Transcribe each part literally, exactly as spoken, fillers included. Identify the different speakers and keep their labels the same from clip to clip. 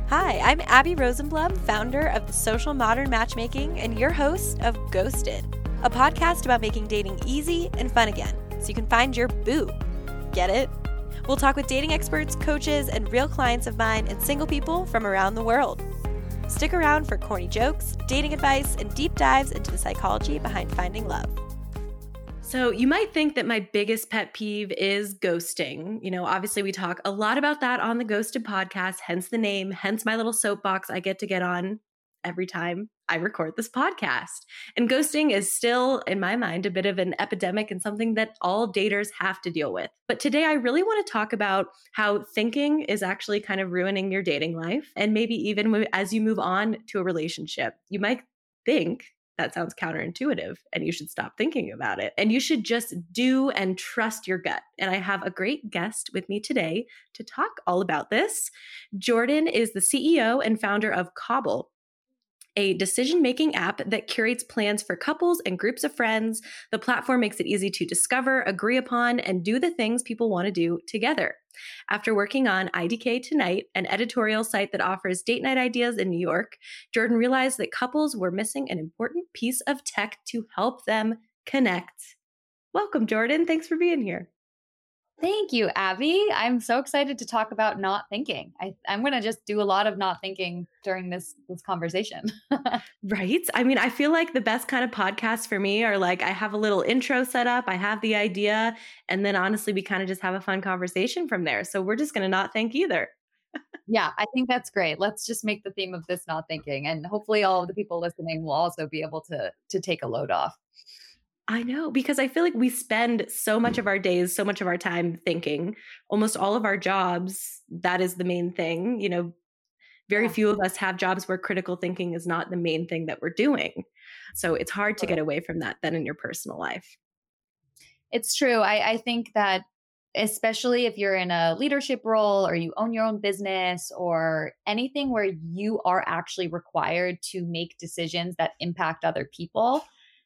Speaker 1: Hi, I'm Abby Rosenblum, founder of the Social Modern Matchmaking and your host of Ghosted, a podcast about making dating easy and fun again so you can find your boo. Get it? We'll talk with dating experts, coaches, and real clients of mine and single people from around the world. Stick around for corny jokes, dating advice, and deep dives into the psychology behind finding love. So you might think that my biggest pet peeve is ghosting. You know, obviously we talk a lot about that on the Ghosted podcast, hence the name, hence my little soapbox I get to get on every time I record this podcast. And ghosting is still, in my mind, a bit of an epidemic and something that all daters have to deal with. But today I really want to talk about how thinking is actually kind of ruining your dating life. And maybe even as you move on to a relationship, you might think that sounds counterintuitive and you should stop thinking about it. And you should just do and trust your gut. And I have a great guest with me today to talk all about this. Jordan is the C E O and founder of Cobble, a decision-making app that curates plans for couples and groups of friends. The platform makes it easy to discover, agree upon, and do the things people want to do together. After working on I D K Tonight, an editorial site that offers date night ideas in New York, Jordan realized that couples were missing an important piece of tech to help them connect. Welcome, Jordan. Thanks for being here.
Speaker 2: Thank you, Abby. I'm so excited to talk about not thinking. I, I'm going to just do a lot of not thinking during this, this conversation.
Speaker 1: Right? I mean, I feel like the best kind of podcasts for me are like, I have a little intro set up, I have the idea, and then honestly, we kind of just have a fun conversation from there. So we're just going to not think either.
Speaker 2: Yeah, I think that's great. Let's just make the theme of this not thinking. And hopefully all of the people listening will also be able to, to take a load off.
Speaker 1: I know, because I feel like we spend so much of our days, so much of our time thinking. Almost all of our jobs, that is the main thing. You know, very yeah. few of us have jobs where critical thinking is not the main thing that we're doing. So it's hard to get away from that then in your personal life.
Speaker 2: It's true. I, I think that especially if you're in a leadership role or you own your own business or anything where you are actually required to make decisions that impact other people,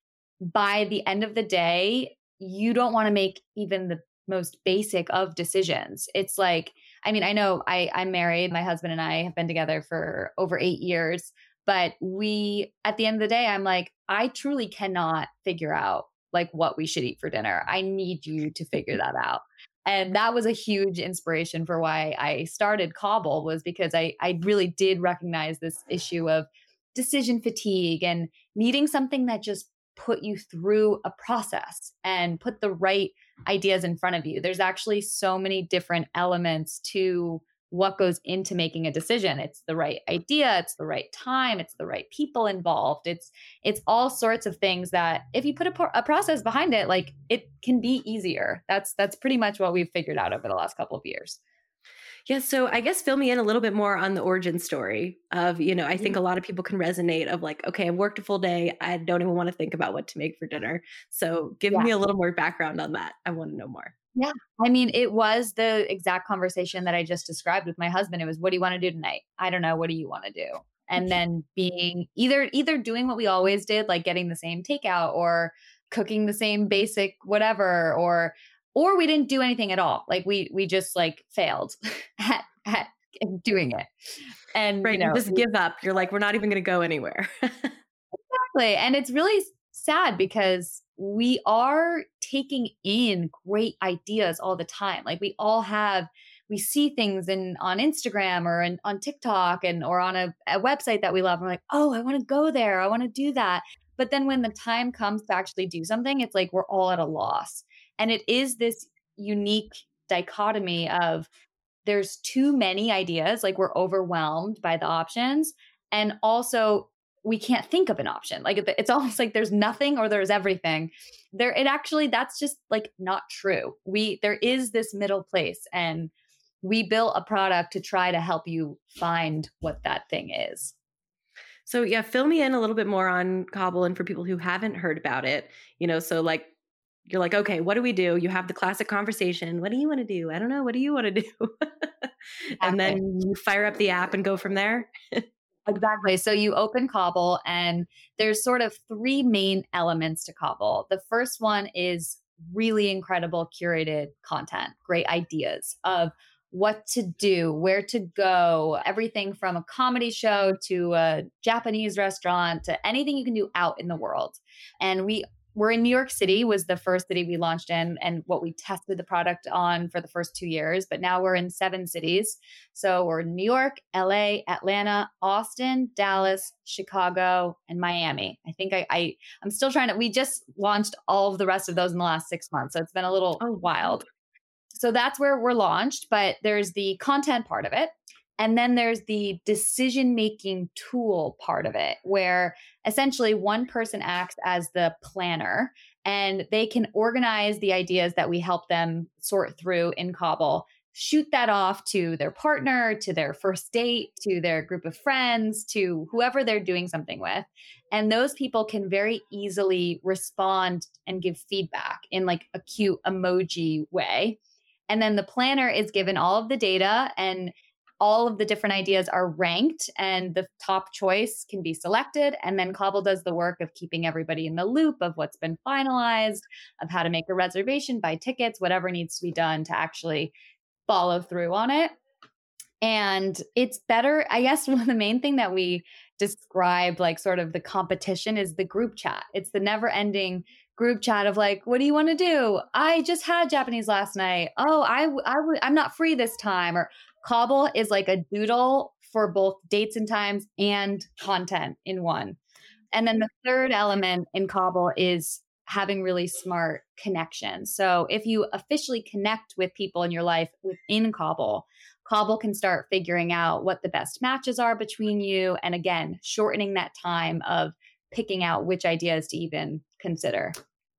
Speaker 2: by the end of the day, you don't want to make even the most basic of decisions. It's like, I mean, I know I, I'm married. My husband and I have been together for over eight years. But we, at the end of the day, I'm like, I truly cannot figure out like what we should eat for dinner. I need you to figure that out. And that was a huge inspiration for why I started Cobble, was because I, I really did recognize this issue of decision fatigue and needing something that just put you through a process and put the right ideas in front of you. There's actually so many different elements to what goes into making a decision. It's the right idea, it's the right time, it's the right people involved. It's it's all sorts of things that if you put a, a process behind it, like it can be easier. That's that's pretty much what we've figured out over the last couple of years.
Speaker 1: Yeah, so I guess fill me in a little bit more on the origin story of, you know, I think a lot of people can resonate of like, okay, I worked a full day. I don't even want to think about what to make for dinner. So give yeah. me a little more background on that. I want to know more.
Speaker 2: Yeah. I mean, it was the exact conversation that I just described with my husband. It was, what do you want to do tonight? I don't know. What do you want to do? And then being either, either doing what we always did, like getting the same takeout or cooking the same basic whatever, or Or we didn't do anything at all. Like we we just like failed at, at doing it. And
Speaker 1: right,
Speaker 2: you know,
Speaker 1: you just give up. You're like, we're not even going to go anywhere.
Speaker 2: Exactly. And it's really sad because we are taking in great ideas all the time. Like we all have, we see things in on Instagram or in, on TikTok and or on a, a website that we love. And we're like, oh, I want to go there. I want to do that. But then when the time comes to actually do something, it's like we're all at a loss. And it is this unique dichotomy of there's too many ideas, like we're overwhelmed by the options. And also we can't think of an option. Like it's almost like there's nothing or there's everything. There, it actually, that's just like not true. We, there is this middle place, and we built a product to try to help you find what that thing is.
Speaker 1: So yeah, fill me in a little bit more on Cobble, and for people who haven't heard about it, you know, so like, you're like, okay, what do we do? You have the classic conversation. What do you want to do? I don't know. What do you want to do? And then you fire up the app and go from there.
Speaker 2: Exactly. So you open Cobble, and there's sort of three main elements to Cobble. The first one is really incredible curated content, great ideas of what to do, where to go, everything from a comedy show to a Japanese restaurant to anything you can do out in the world. And we We're in New York City, was the first city we launched in and what we tested the product on for the first two years. But now we're in seven cities. So we're in New York, L A, Atlanta, Austin, Dallas, Chicago, and Miami. I think I, I I'm still trying to, we just launched all of the rest of those in the last six months. So it's been a little oh, wild. So that's where we're launched, but there's the content part of it. And then there's the decision-making tool part of it, where essentially one person acts as the planner and they can organize the ideas that we help them sort through in Cobble, shoot that off to their partner, to their first date, to their group of friends, to whoever they're doing something with. And those people can very easily respond and give feedback in like a cute emoji way. And then the planner is given all of the data and all of the different ideas are ranked and the top choice can be selected. And then Cobble does the work of keeping everybody in the loop of what's been finalized, of how to make a reservation, buy tickets, whatever needs to be done to actually follow through on it. And it's better, I guess one of the main thing that we describe, like sort of the competition, is the group chat. It's the never ending group chat of like, what do you want to do? I just had Japanese last night. Oh, I, I, I'm not free this time. Or Cobble is like a doodle for both dates and times and content in one. And then the third element in Cobble is having really smart connections. So if you officially connect with people in your life within Cobble, Cobble can start figuring out what the best matches are between you. And again, shortening that time of picking out which ideas to even consider.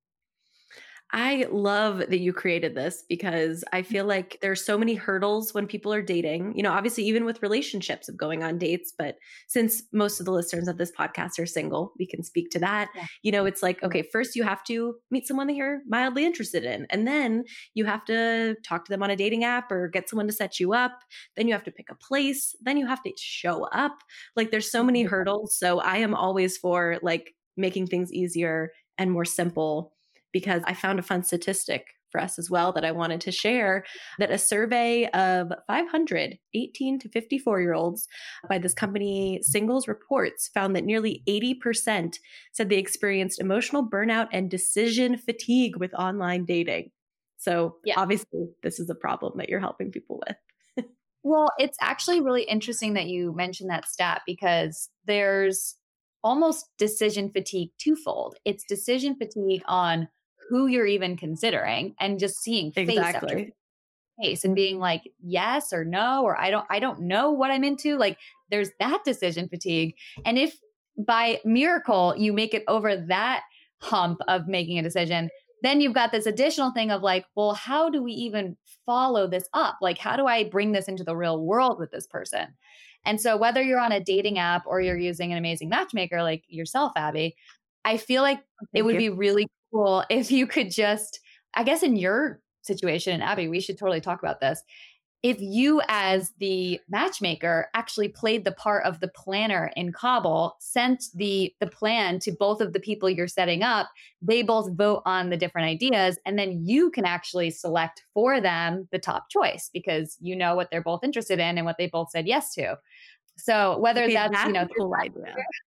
Speaker 3: I love that you created this because I feel like there's so many hurdles when people are dating, you know, obviously even with relationships of going on dates, but since most of the listeners of this podcast are single, we can speak to that. Yeah. You know, it's like, okay, first you have to meet someone that you're mildly interested in, and then you have to talk to them on a dating app or get someone to set you up. Then you have to pick a place. Then you have to show up. Like there's so many hurdles. So I am always for like making things easier and more simple, because I found a fun statistic for us as well that I wanted to share, that a survey of five hundred eighteen to fifty-four year olds by this company Singles Reports found that nearly eighty percent said they experienced emotional burnout and decision fatigue with online dating. So yeah. Obviously this is a problem that you're helping people with.
Speaker 2: Well, it's actually really interesting that you mentioned that stat, because there's almost decision fatigue twofold. It's decision fatigue on who you're even considering and just seeing face
Speaker 3: exactly.
Speaker 2: after face and being like, yes or no, or I don't, I don't know what I'm into. Like there's that decision fatigue. And if by miracle you make it over that hump of making a decision, then you've got this additional thing of like, well, how do we even follow this up? Like, how do I bring this into the real world with this person? And so whether you're on a dating app or you're using an amazing matchmaker like yourself, Abby, I feel like Thank it would you. be really cool if you could just, I guess in your situation, Abby, we should totally talk about this. If you as the matchmaker actually played the part of the planner in Cobble, sent the the plan to both of the people you're setting up, they both vote on the different ideas, and then you can actually select for them the top choice because you know what they're both interested in and what they both said yes to. So whether
Speaker 3: okay,
Speaker 2: that's,
Speaker 3: that's
Speaker 2: you know,
Speaker 3: a cool idea.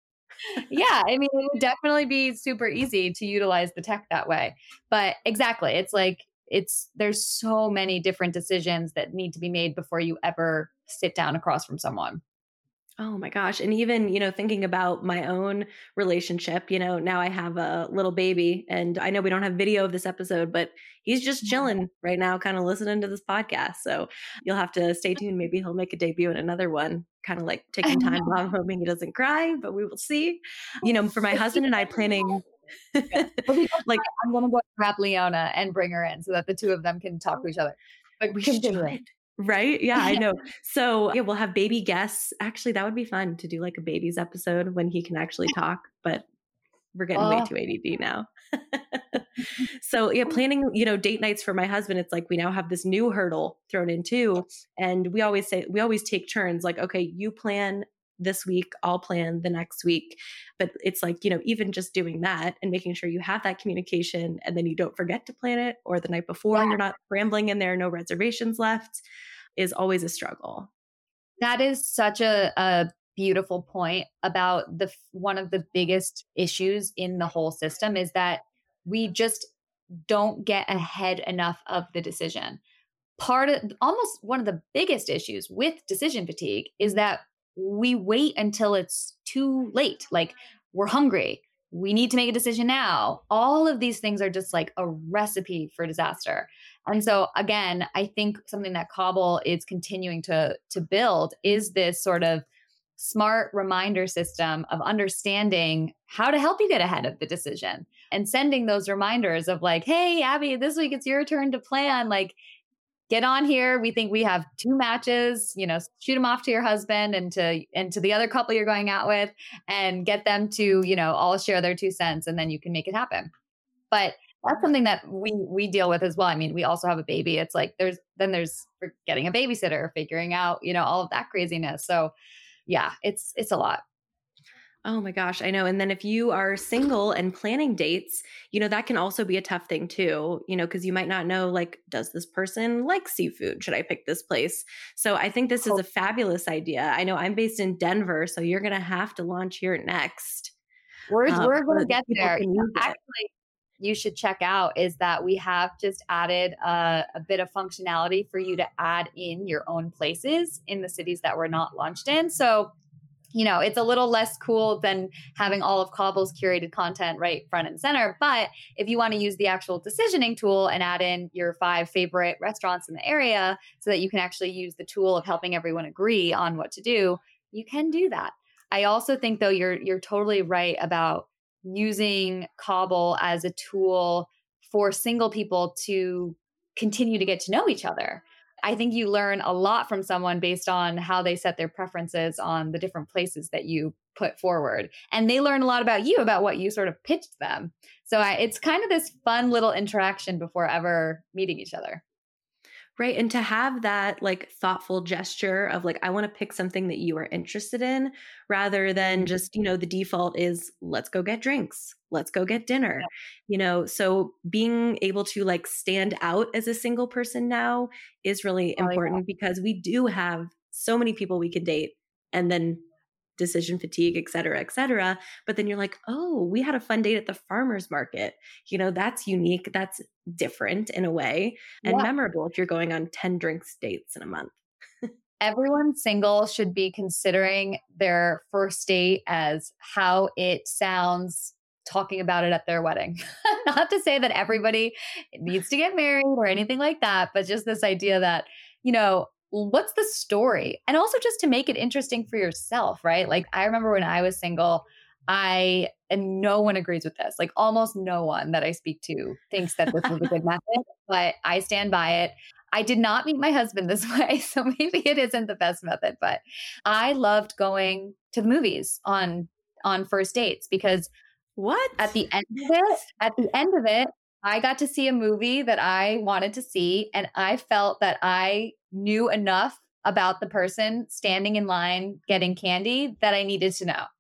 Speaker 2: Yeah, I mean, it would definitely be super easy to utilize the tech that way. But exactly, it's like, it's, there's so many different decisions that need to be made before you ever sit down across from someone.
Speaker 3: Oh my gosh. And even, you know, thinking about my own relationship, you know, now I have a little baby and I know we don't have video of this episode, but he's just chilling right now, kind of listening to this podcast. So you'll have to stay tuned. Maybe he'll make a debut in another one, kind of like taking time while I'm hoping he doesn't cry, but we will see. You know, for my husband and I planning
Speaker 2: like I'm going to go grab Leona and bring her in so that the two of them can talk to each other.
Speaker 3: But we should. Right? Yeah, I know. So yeah, we'll have baby guests. Actually, that would be fun to do like a babies episode when he can actually talk, but we're getting oh. way too A D D now. So yeah, planning, you know, date nights for my husband, it's like we now have this new hurdle thrown in too. And we always say, we always take turns like, okay, you plan this week, I'll plan the next week. But it's like, you know, even just doing that and making sure you have that communication and then you don't forget to plan it, or the night before yeah. you're not scrambling in there, no reservations left. is always a struggle.
Speaker 2: That is such a, a beautiful point about the one of the biggest issues in the whole system is that we just don't get ahead enough of the decision. Part of almost one of the biggest issues with decision fatigue is that we wait until it's too late. Like we're hungry. We need to make a decision now. All of these things are just like a recipe for disaster. And so again, I think something that Cobble is continuing to, to build is this sort of smart reminder system of understanding how to help you get ahead of the decision and sending those reminders of like, hey, Abby, this week it's your turn to plan. Like, get on here. We think we have two matches, you know, shoot them off to your husband and to, and to the other couple you're going out with and get them to, you know, all share their two cents and then you can make it happen. But that's something that we, we deal with as well. I mean, we also have a baby. It's like, there's, then there's getting a babysitter, figuring out, you know, all of that craziness. So yeah, it's, it's a lot.
Speaker 3: Oh my gosh, I know. And then if you are single and planning dates, you know, that can also be a tough thing too, you know, because you might not know, like, does this person like seafood? Should I pick this place? So I think this is a fabulous idea. I know I'm based in Denver, so you're going to have to launch here next.
Speaker 2: We're,
Speaker 3: um,
Speaker 2: we're going to get there. Actually,
Speaker 3: it.
Speaker 2: you should check out is that we have just added a, a bit of functionality for you to add in your own places in the cities that we're not launched in. So you know, it's a little less cool than having all of Cobble's curated content right front and center. But if you want to use the actual decisioning tool and add in your five favorite restaurants in the area so that you can actually use the tool of helping everyone agree on what to do, you can do that. I also think, though, you're you're totally right about using Cobble as a tool for single people to continue to get to know each other. I think you learn a lot from someone based on how they set their preferences on the different places that you put forward. And they learn a lot about you, about what you sort of pitched them. So I, it's kind of this fun little interaction before ever meeting each other.
Speaker 3: Right. And to have that like thoughtful gesture of like, I want to pick something that you are interested in rather than just, you know, the default is let's go get drinks. Let's go get dinner, yeah. you know, so being able to like stand out as a single person now is really oh, important yeah. because we do have so many people we can date and then decision fatigue, et cetera, et cetera. But then you're like, oh, we had a fun date at the farmer's market. You know, that's unique. That's different in a way and yeah. memorable if you're going on ten drinks dates in a month.
Speaker 2: Everyone single should be considering their first date as how it sounds talking about it at their wedding. Not to say that everybody needs to get married or anything like that, but just this idea that, you know, what's the story? And also just to make it interesting for yourself, right? Like I remember when I was single, I, and no one agrees with this, like almost no one that I speak to thinks that this was a good method, but I stand by it. I did not meet my husband this way, so maybe it isn't the best method, but I loved going to the movies on, on first dates because
Speaker 3: what?
Speaker 2: At the end of it, at the end of it, I got to see a movie that I wanted to see, and I felt that I knew enough about the person standing in line getting candy that I needed to know.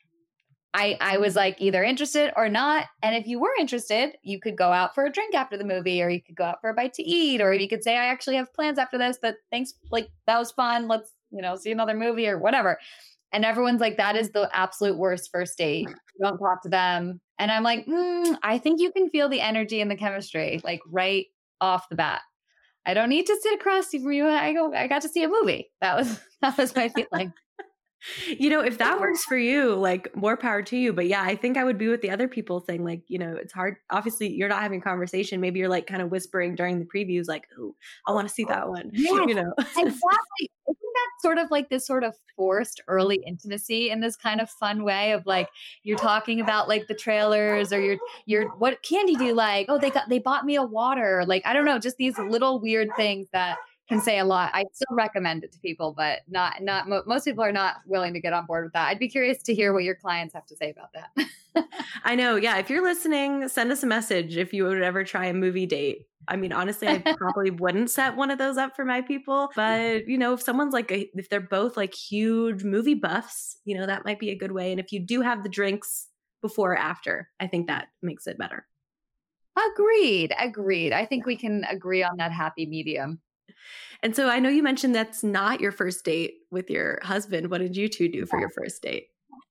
Speaker 2: I, I was like either interested or not. And if you were interested, you could go out for a drink after the movie, or you could go out for a bite to eat, or you could say, I actually have plans after this, but thanks. Like that was fun. Let's, you know, see another movie or whatever. And everyone's like, that is the absolute worst first date. Don't talk to them. And I'm like, mm, I think you can feel the energy and the chemistry, like right off the bat. I don't need to sit across from you. I go, I got to see a movie. That was, that was my feeling.
Speaker 3: You know, if that works for you, like more power to you. But yeah, I think I would be with the other people saying like, you know, it's hard. Obviously you're not having a conversation. Maybe you're like kind of whispering during the previews, like, oh, I want to see that one.
Speaker 2: Yes,
Speaker 3: you know,
Speaker 2: exactly. Isn't that sort of like this sort of forced early intimacy in this kind of fun way of like, you're talking about like the trailers or you're, you're, what candy do you like? Oh, they got, they bought me a water. Like, I don't know, just these little weird things that can say a lot. I still recommend it to people, but not, not, mo- most people are not willing to get on board with that. I'd be curious to hear what your clients have to say about that.
Speaker 3: I know. Yeah. If you're listening, send us a message if you would ever try a movie date. I mean, honestly, I probably wouldn't set one of those up for my people, but you know, if someone's like, a, if they're both like huge movie buffs, you know, that might be a good way. And if you do have the drinks before or after, I think that makes it better.
Speaker 2: Agreed. Agreed. I think we can agree on that happy medium.
Speaker 3: And so I know you mentioned that's not your first date with your husband. What did you two do for your first date?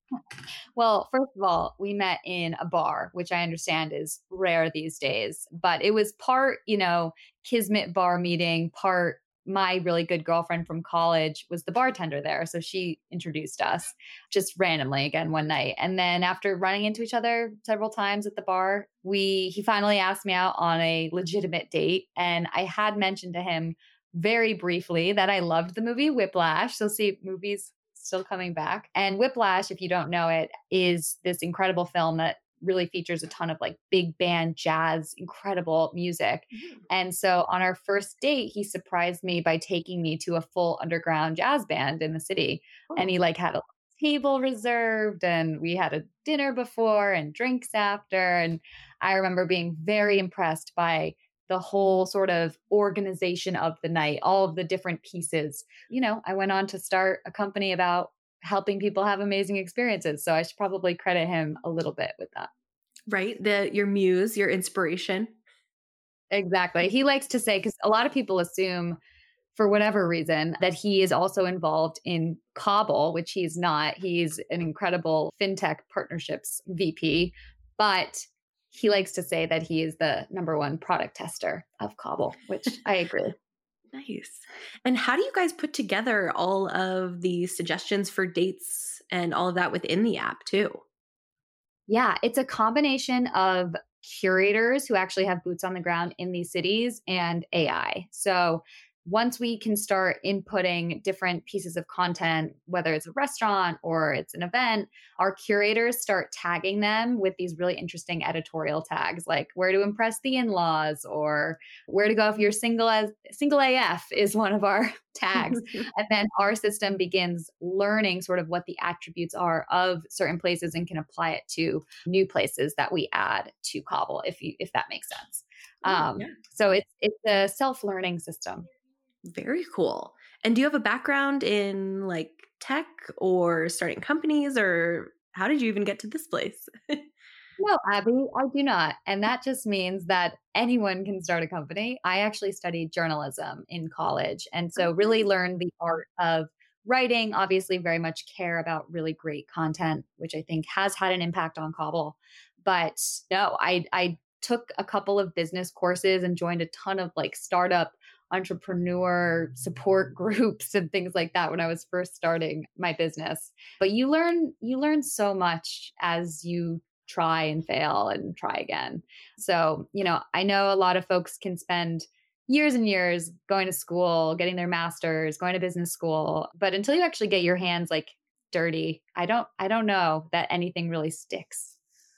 Speaker 2: Well, first of all, we met in a bar, which I understand is rare these days, but it was part, you know, kismet bar meeting, part my really good girlfriend from college was the bartender there. So she introduced us just randomly again one night. And then after running into each other several times at the bar, we he finally asked me out on a legitimate date. And I had mentioned to him very briefly that I loved the movie Whiplash. So see, movies still coming back. And Whiplash, if you don't know it, is this incredible film that really features a ton of like big band jazz, incredible music. Mm-hmm. And so on our first date, he surprised me by taking me to a full underground jazz band in the city. Oh. And he like had a table reserved and we had a dinner before and drinks after. And I remember being very impressed by the whole sort of organization of the night, all of the different pieces. You know, I went on to start a company about helping people have amazing experiences. So I should probably credit him a little bit with that.
Speaker 3: Right. The, your muse, your inspiration.
Speaker 2: Exactly. He likes to say, because a lot of people assume for whatever reason that he is also involved in Cobble, which he's not. He's an incredible fintech partnerships V P, but he likes to say that he is the number one product tester of Cobble, which I agree.
Speaker 3: Nice. And how do you guys put together all of the suggestions for dates and all of that within the app too?
Speaker 2: Yeah, it's a combination of curators who actually have boots on the ground in these cities and A I. So once we can start inputting different pieces of content, whether it's a restaurant or it's an event, our curators start tagging them with these really interesting editorial tags, like where to impress the in-laws or where to go if you're single as single A F is one of our tags. And then our system begins learning sort of what the attributes are of certain places and can apply it to new places that we add to Cobble, if you if that makes sense. Um, yeah. So it's it's a self-learning system.
Speaker 3: Very cool. And do you have a background in like tech or starting companies, or how did you even get to this place?
Speaker 2: No, Abby, I do not. And that just means that anyone can start a company. I actually studied journalism in college. And so really learned the art of writing, obviously very much care about really great content, which I think has had an impact on Cobble. But no, I, I took a couple of business courses and joined a ton of like startup entrepreneur support groups and things like that when I was first starting my business. But you learn, you learn so much as you try and fail and try again. So, you know, I know a lot of folks can spend years and years going to school, getting their master's, going to business school, but until you actually get your hands like dirty, I don't, I don't know that anything really sticks.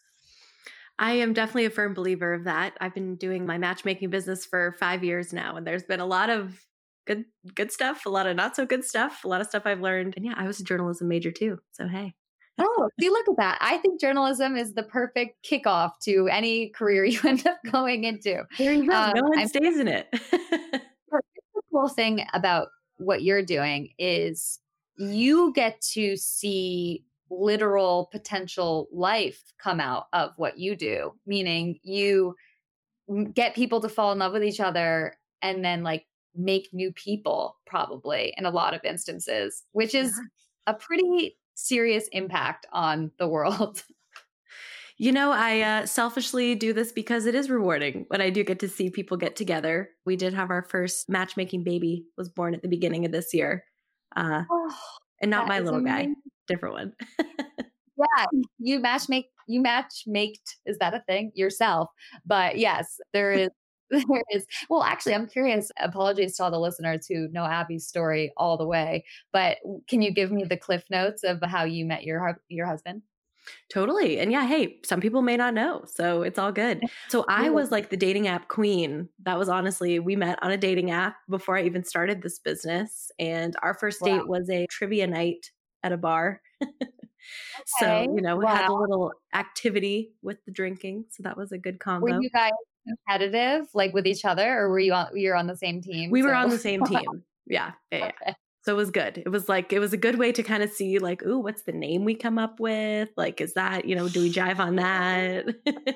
Speaker 3: I am definitely a firm believer of that. I've been doing my matchmaking business for five years now, and there's been a lot of good good stuff, a lot of not so good stuff, a lot of stuff I've learned. And yeah, I was a journalism major too. So hey.
Speaker 2: Oh, see, look at that. I think journalism is the perfect kickoff to any career you end up going into.
Speaker 3: There you go. Um, no one I'm, stays in it.
Speaker 2: The cool thing about what you're doing is you get to see literal potential life come out of what you do, meaning you get people to fall in love with each other and then like make new people probably in a lot of instances, which is a pretty serious impact on the world.
Speaker 3: You know, I uh, selfishly do this because it is rewarding when I do get to see people get together. We did have our first matchmaking baby was born at the beginning of this year. Uh, oh, and not my little amazing. guy. Different one.
Speaker 2: Yeah, you match make you match maked is that a thing yourself? But yes, there is there is. Well, actually, I'm curious. Apologies to all the listeners who know Abby's story all the way, but can you give me the cliff notes of how you met your your husband?
Speaker 3: Totally. And yeah, hey, some people may not know, so it's all good. So I was like the dating app queen. That was honestly, we met on a dating app before I even started this business, and our first wow. date was a trivia night at a bar. Okay. So, you know, we wow. had a little activity with the drinking. So that was a good combo.
Speaker 2: Were you guys competitive like with each other, or were you on, you were on the same team?
Speaker 3: We
Speaker 2: so.
Speaker 3: were on the same team. Yeah. yeah, yeah. So it was good. It was like, it was a good way to kind of see like, ooh, what's the name we come up with? Like, is that, you know, do we jive on that?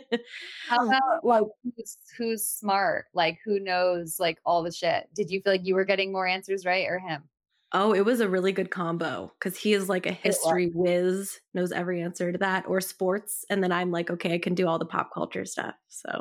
Speaker 2: How about like who's, who's smart? Like who knows like all the shit? Did you feel like you were getting more answers right or him?
Speaker 3: Oh, it was a really good combo because he is like a history whiz, knows every answer to that, or sports. And then I'm like, okay, I can do all the pop culture stuff. So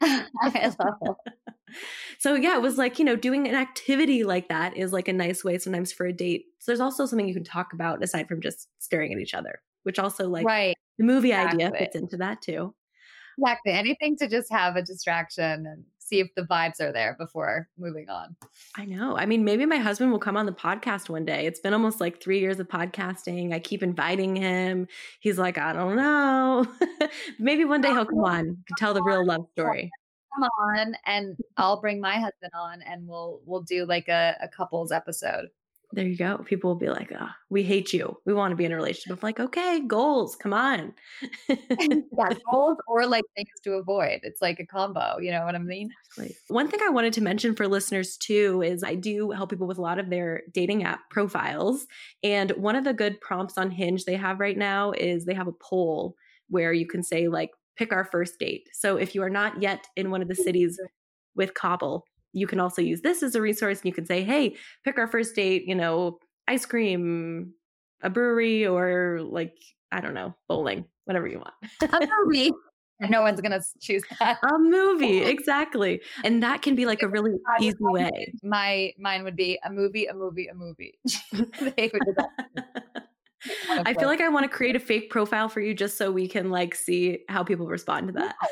Speaker 2: I love it.
Speaker 3: So yeah, it was like, you know, doing an activity like that is like a nice way sometimes for a date. So there's also something you can talk about aside from just staring at each other, which also like
Speaker 2: right.
Speaker 3: the movie
Speaker 2: Exactly.
Speaker 3: idea fits into that too.
Speaker 2: Exactly. Anything to just have a distraction and see if the vibes are there before moving on.
Speaker 3: I know. I mean, maybe my husband will come on the podcast one day. It's been almost like three years of podcasting. I keep inviting him. He's like, I don't know. Maybe one day he'll come on to tell the real love story.
Speaker 2: Come on, and I'll bring my husband on, and we'll we'll do like a, a couples episode.
Speaker 3: There you go. People will be like, oh, we hate you. We want to be in a relationship. I'm like, okay, goals. Come on.
Speaker 2: Yeah, goals or like things to avoid. It's like a combo. You know what I mean?
Speaker 3: Exactly. One thing I wanted to mention for listeners too is I do help people with a lot of their dating app profiles. And one of the good prompts on Hinge they have right now is they have a poll where you can say like, pick our first date. So if you are not yet in one of the cities with Cobble, you can also use this as a resource and you can say, hey, pick our first date, you know, ice cream, a brewery, or like, I don't know, bowling, whatever you want.
Speaker 2: A movie. No one's going to choose that.
Speaker 3: A movie, exactly. And that can be like a really easy way.
Speaker 2: My, mine would be a movie, a movie, a movie. They would do that.
Speaker 3: I feel like I want to create a fake profile for you just so we can like see how people respond to that.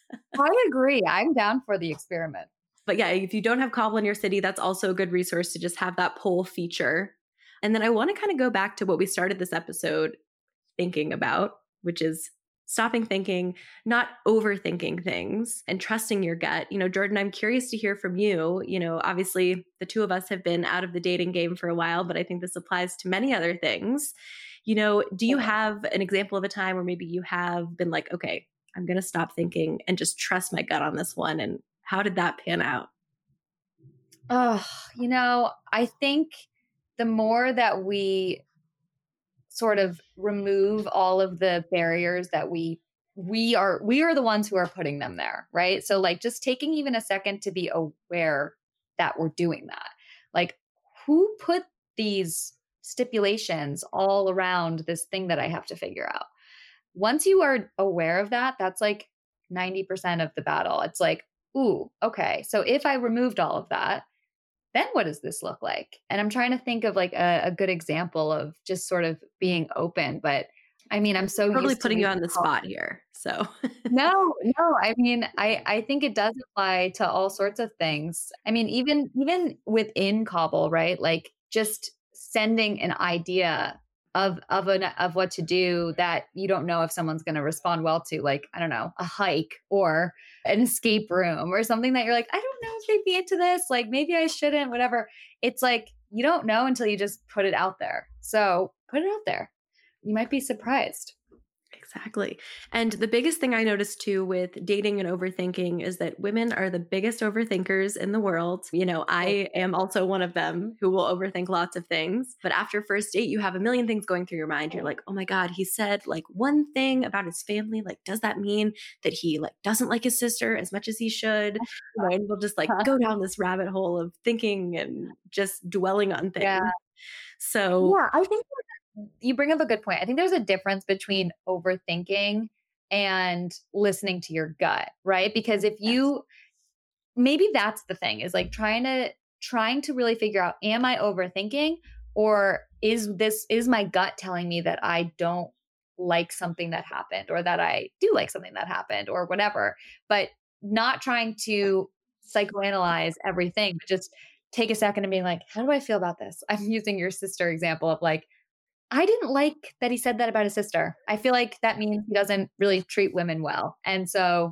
Speaker 2: I agree. I'm down for the experiment.
Speaker 3: But yeah, if you don't have Cobble in your city, that's also a good resource to just have that poll feature. And then I want to kind of go back to what we started this episode thinking about, which is stopping thinking, not overthinking things and trusting your gut. You know, Jordan, I'm curious to hear from you. You know, obviously the two of us have been out of the dating game for a while, but I think this applies to many other things. You know, do you have an example of a time where maybe you have been like, okay, I'm going to stop thinking and just trust my gut on this one? And how did that pan out?
Speaker 2: Oh, you know, I think the more that we sort of remove all of the barriers that we we are we are the ones who are putting them there, right? So like just taking even a second to be aware that we're doing that. Like who put these stipulations all around this thing that I have to figure out? Once you are aware of that, that's like ninety percent of the battle. It's like, ooh, okay. So if I removed all of that, then what does this look like? And I'm trying to think of like a, a good example of just sort of being open. But I mean, I'm so
Speaker 3: totally
Speaker 2: used
Speaker 3: putting
Speaker 2: to
Speaker 3: you on the
Speaker 2: call-
Speaker 3: spot here. So
Speaker 2: no, no. I mean, I, I think it does apply to all sorts of things. I mean, even even within Cobble, right? Like just sending an idea of of an of what to do that you don't know if someone's going to respond well to, like, I don't know, a hike or an escape room or something that you're like, I don't know if they'd be into this, like maybe I shouldn't, whatever. It's like you don't know until you just put it out there. So put it out there. You might be surprised.
Speaker 3: Exactly. And the biggest thing I noticed too with dating and overthinking is that women are the biggest overthinkers in the world. You know, I am also one of them who will overthink lots of things. But after first date, you have a million things going through your mind. You're like, oh my God, he said like one thing about his family. Like, does that mean that he like doesn't like his sister as much as he should? You know, and we'll just like go down this rabbit hole of thinking and just dwelling on things.
Speaker 2: Yeah.
Speaker 3: So
Speaker 2: yeah, I think you bring up a good point. I think there's a difference between overthinking and listening to your gut, right? Because if you, maybe that's the thing, is like trying to, trying to really figure out, am I overthinking, or is this, is my gut telling me that I don't like something that happened, or that I do like something that happened, or whatever, but not trying to psychoanalyze everything, but just take a second and being like, how do I feel about this? I'm using your sister example of like, I didn't like that he said that about his sister. I feel like that means he doesn't really treat women well. And so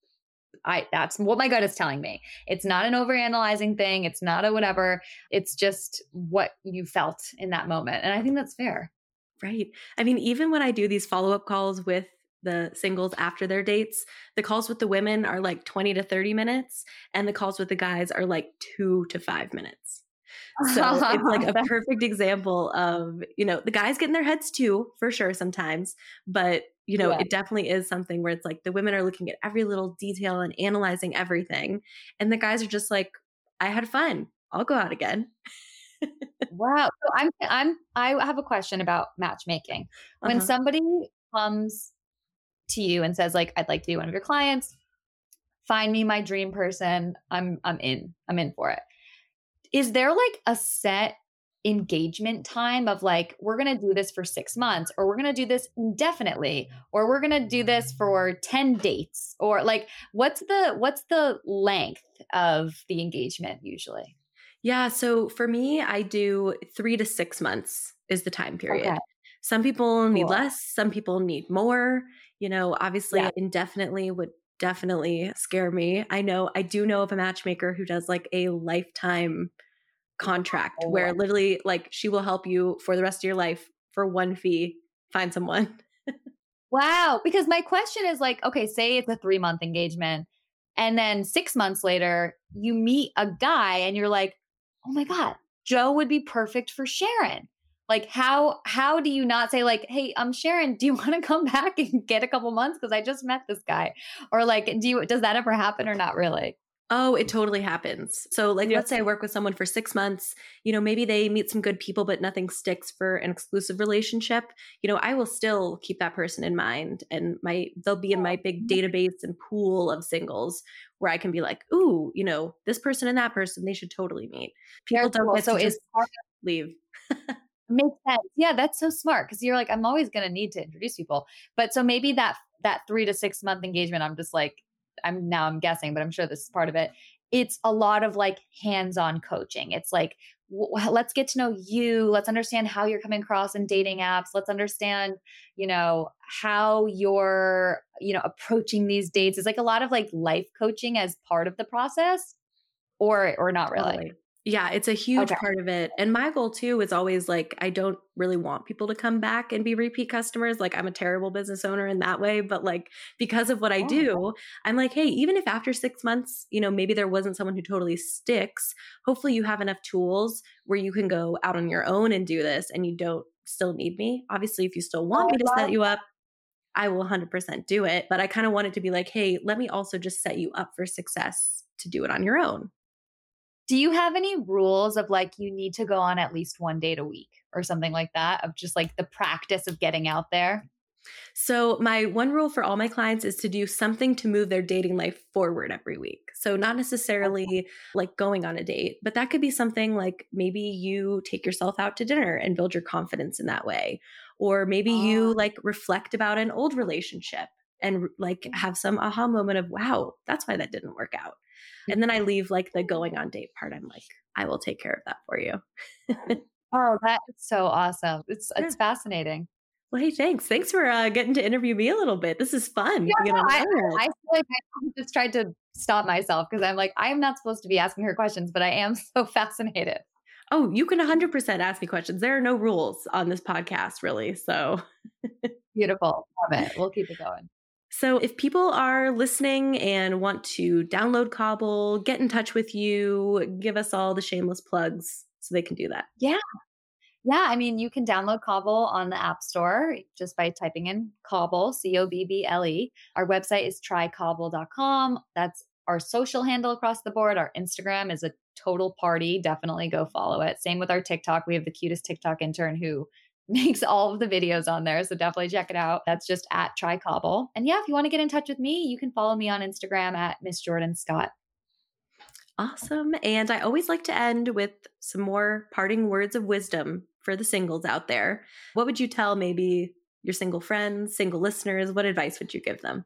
Speaker 2: I that's what my gut is telling me. It's not an overanalyzing thing. It's not a whatever. It's just what you felt in that moment. And I think that's fair.
Speaker 3: Right. I mean, even when I do these follow-up calls with the singles after their dates, the calls with the women are like twenty to thirty minutes and the calls with the guys are like two to five minutes. So it's like a perfect example of, you know, the guys get in their heads too, for sure sometimes, but you know, yeah. It definitely is something where it's like the women are looking at every little detail and analyzing everything. And the guys are just like, I had fun. I'll go out again.
Speaker 2: Wow. So I'm, I'm, I have a question about matchmaking. When uh-huh. somebody comes to you and says like, I'd like to be one of your clients, find me my dream person. I'm, I'm in, I'm in for it. Is there like a set engagement time of like, we're going to do this for six months or we're going to do this indefinitely, or we're going to do this for ten dates, or like, what's the, what's the length of the engagement usually?
Speaker 3: Yeah. So for me, I do three to six months is the time period. Okay. Some people need cool. less, some people need more, you know, obviously yeah. indefinitely would definitely scare me. I know, I do know of a matchmaker who does like a lifetime contract oh, where literally like she will help you for the rest of your life for one fee, find someone.
Speaker 2: Wow. Because my question is like, okay, say it's a three month engagement and then six months later you meet a guy and you're like, oh my God, Joe would be perfect for Sharon. Like how, how do you not say like, hey, I'm Sharon, do you want to come back and get a couple months? Cause I just met this guy. Or like, do you, does that ever happen or not really?
Speaker 3: Oh, it totally happens. So like, yeah. let's say I work with someone for six months, you know, maybe they meet some good people, but nothing sticks for an exclusive relationship. You know, I will still keep that person in mind and my, they'll be in my big database and pool of singles where I can be like, ooh, you know, this person and that person, they should totally meet. People
Speaker 2: Very
Speaker 3: don't
Speaker 2: cool.
Speaker 3: get
Speaker 2: so
Speaker 3: to just leave.
Speaker 2: Makes sense. Yeah, that's so smart because you're like, I'm always going to need to introduce people. But so maybe that that three to six month engagement, I'm just like, I'm now I'm guessing, but I'm sure this is part of it. It's a lot of like hands-on coaching. It's like, w- let's get to know you. Let's understand how you're coming across in dating apps. Let's understand, you know, how you're, you know, approaching these dates. It's like a lot of like life coaching as part of the process, or or not really.
Speaker 3: Totally. Yeah, it's a huge
Speaker 2: okay.
Speaker 3: part of it. And my goal too is always like, I don't really want people to come back and be repeat customers. Like I'm a terrible business owner in that way, but like, because of what I do, I'm like, hey, even if after six months, you know, maybe there wasn't someone who totally sticks, hopefully you have enough tools where you can go out on your own and do this and you don't still need me. Obviously, if you still want me to set you up, I will one hundred percent do it. But I kind of want it to be like, hey, let me also just set you up for success to do it on your own.
Speaker 2: Do you have any rules of like, you need to go on at least one date a week or something like that, of just like the practice of getting out there?
Speaker 3: So my one rule for all my clients is to do something to move their dating life forward every week. So not necessarily like going on a date, but that could be something like maybe you take yourself out to dinner and build your confidence in that way. Or maybe oh. you like reflect about an old relationship and like have some aha moment of, wow, that's why that didn't work out. And then I leave like the going on date part. I'm like, I will take care of that for you.
Speaker 2: Oh, that's so awesome. It's yeah. it's fascinating.
Speaker 3: Well, hey, thanks. Thanks for uh, getting to interview me a little bit. This is fun.
Speaker 2: Yeah, you know, I, I feel like I just tried to stop myself because I'm like, I'm not supposed to be asking her questions, but I am so fascinated.
Speaker 3: Oh, you can one hundred percent ask me questions. There are no rules on this podcast, really. So
Speaker 2: beautiful. Love it. We'll keep it going.
Speaker 3: So if people are listening and want to download Cobble, get in touch with you, give us all the shameless plugs so they can do that.
Speaker 2: Yeah. Yeah. I mean, you can download Cobble on the App Store just by typing in Cobble, C O B B L E. Our website is try cobble dot com. That's our social handle across the board. Our Instagram is a total party. Definitely go follow it. Same with our TikTok. We have the cutest TikTok intern who makes all of the videos on there. So definitely check it out. That's just at Try Cobble. And yeah, if you want to get in touch with me, you can follow me on Instagram at Miss Jordan Scott.
Speaker 3: Awesome. And I always like to end with some more parting words of wisdom for the singles out there. What would you tell maybe your single friends, single listeners? What advice would you give them?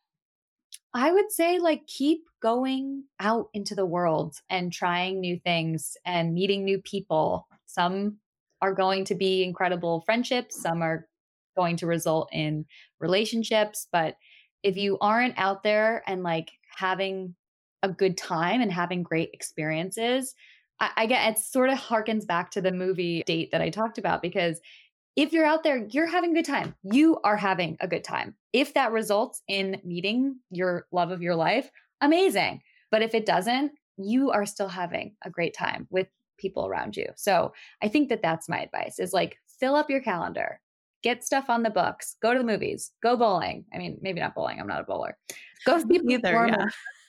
Speaker 2: I would say like keep going out into the world and trying new things and meeting new people. Some are going to be incredible friendships. Some are going to result in relationships. But if you aren't out there and like having a good time and having great experiences, I, I get it sort of harkens back to the movie Date that I talked about, because if you're out there, you're having a good time. You are having a good time. If that results in meeting your love of your life, amazing. But if it doesn't, you are still having a great time with people around you. So I think that that's my advice is like, fill up your calendar, get stuff on the books, go to the movies, go bowling. I mean, maybe not bowling. I'm not a bowler. Go see
Speaker 3: either. Yeah.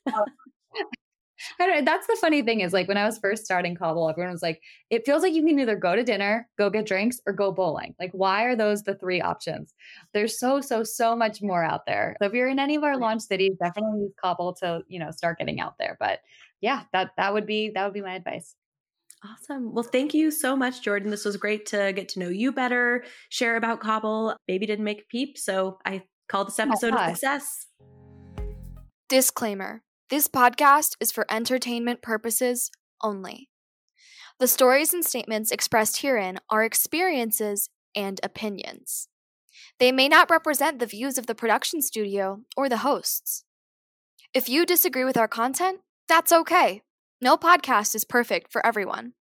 Speaker 2: I don't, that's the funny thing is like when I was first starting Cobble, everyone was like, it feels like you can either go to dinner, go get drinks, or go bowling. Like, why are those the three options? There's so, so, so much more out there. So if you're in any of our launch cities, definitely use Cobble to, you know, start getting out there. But yeah, that, that would be, that would be my advice.
Speaker 3: Awesome. Well, thank you so much, Jordan. This was great to get to know you better, share about Cobble. Baby didn't make a peep, so I call this episode
Speaker 2: Oh,
Speaker 3: a success.
Speaker 4: Disclaimer. This podcast is for entertainment purposes only. The stories and statements expressed herein are experiences and opinions. They may not represent the views of the production studio or the hosts. If you disagree with our content, that's okay. No podcast is perfect for everyone.